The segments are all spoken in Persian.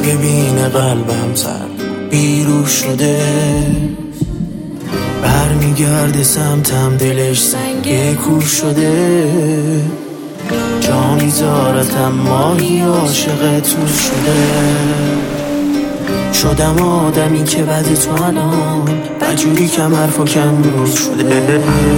ببینه قلبم سر بیرو شده، برمیگرده سمتم دلش سنگ کور شده، جا میذارتم ماهی عاشق تور شده، شدم آدمی که بعد تو الان بجوری کم حرف و کم رو شده.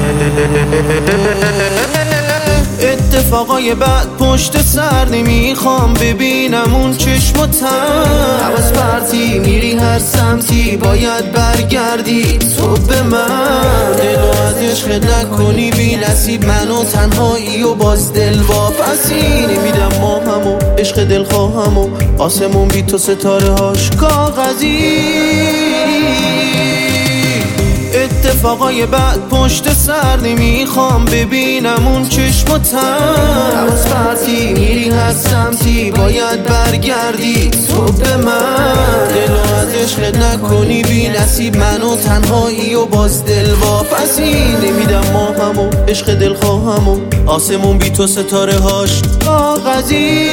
اتفاقای بعد پشت سر نمیخوام ببینم اون چشم و تن، حواس پرتی میری هر سمتی باید برگردی تو به من، دلو از عشق نکنی بی نصیب منو تنهایی و باز دل واپسی نمیدم ما همو عشق دل خواهم و آسمون بی تو ستاره هاش کاغذی. اتفاقای بعد پشت سر نمیخوام ببینم اون چشم و تن، حواس پرتی میری هر سمتی باید برگردی تو به من، دلو از عشق نکنی بی نصیب منو تنهایی و باز دل واپسی نمیدم ما همو عشق دل خواهم و آسمون بی تو ستاره هاش کاغذی.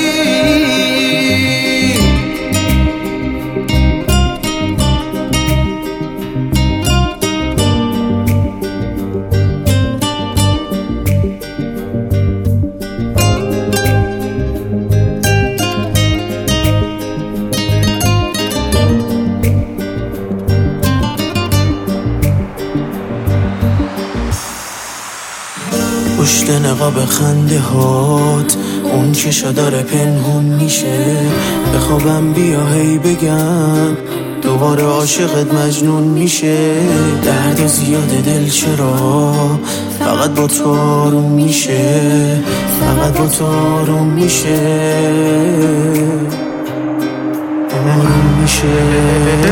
پشت نقاب خنده هات اون چشا داره پنهون میشه، بخوابم بیا هی بگم دوباره عاشقت مجنون میشه، درد زیاد دل چرا فقط با تو آروم میشه، فقط با تو آروم میشه، آروم میشه.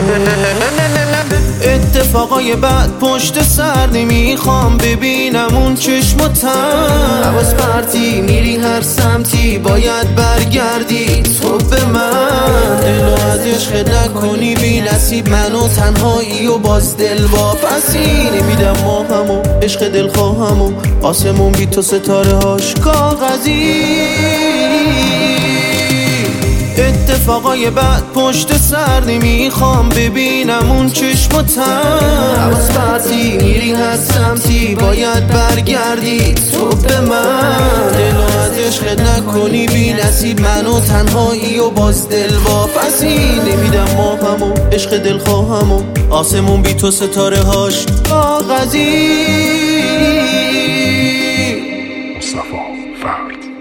اتفاقای بعد پشت سر نمیخوام ببینم اون چشم و تن، حواس پرتی میری هر سمتی باید برگردی تو به من، دلو از عشق نکنی بی نصیب منو تنهایی و باز دل واپسی نمیدم ما همو عشق دل خواهم و آسمون بی تو ستاره هاش کاغذی. اتفاقای بعد پشت سر نمیخوام ببینم اون چشم و تن، حواس پرتی میری هر سمتی باید برگردی تو به من، دلو از عشق نکنی بی نصیب منو تنهایی و باز دل واپسی نمیدم ما همو عشق دل خواهم و آسمون بی تو ستاره هاش کاغذی. مصطفی فرد